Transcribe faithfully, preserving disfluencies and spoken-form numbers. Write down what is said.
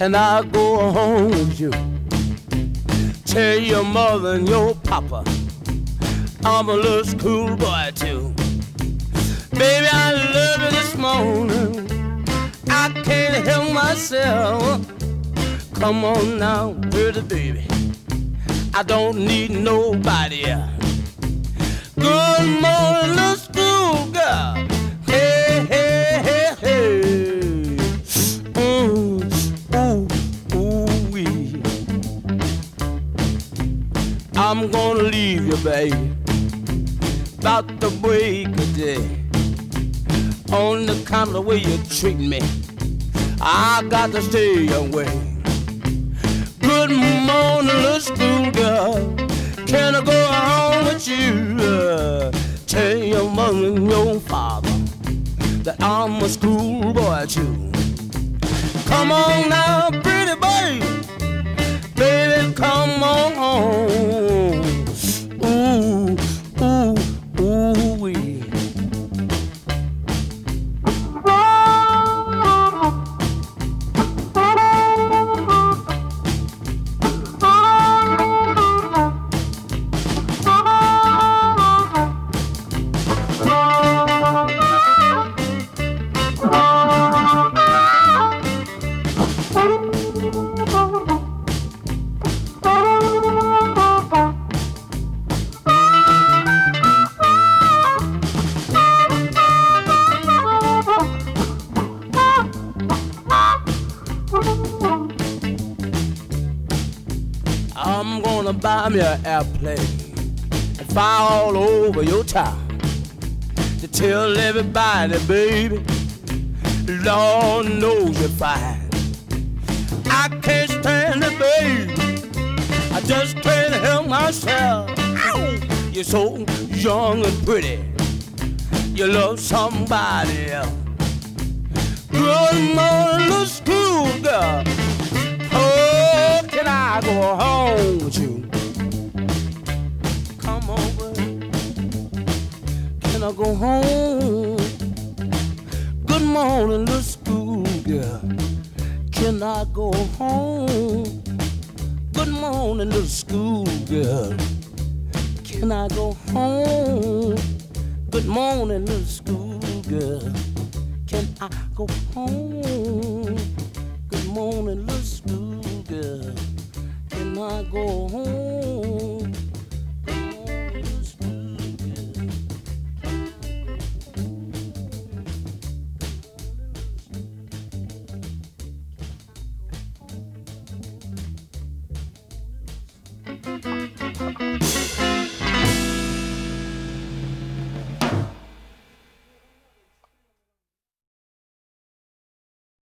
Can I go home with you? Tell your mother and your papa I'm a little schoolboy too. Baby, I love you this morning. I can't help myself. Come on now, pretty baby. I don't need nobody else. Good morning, little schoolgirl. Hey, hey, hey, hey. Mm, ooh, ooh, wee. I'm gonna leave you, baby, about the break of day. On the kind of the way you treat me, I got to stay away. Good morning, little schoolgirl. Can I go home with you? Uh, tell your mother and your father that I'm a schoolboy too. Come on now, pretty baby, baby, come on home. Ooh, ooh, ooh, wee. I'm gonna buy me an airplane and fly all over your town to tell everybody, baby, Lord knows you're fine. I can't stand it, baby, I just can't help myself. Ow! You're so young and pretty, you love somebody else. Good morning, little schoolgirl. Oh, can I go home with you? Come over. Can I go home? Good morning, little schoolgirl. Can I go home? Good morning, little schoolgirl. Can I go home? Good morning, little schoolgirl. Can I go home? Good morning, little schoolgirl. Can I go home? Good morning, little schoolgirl. Can I go home?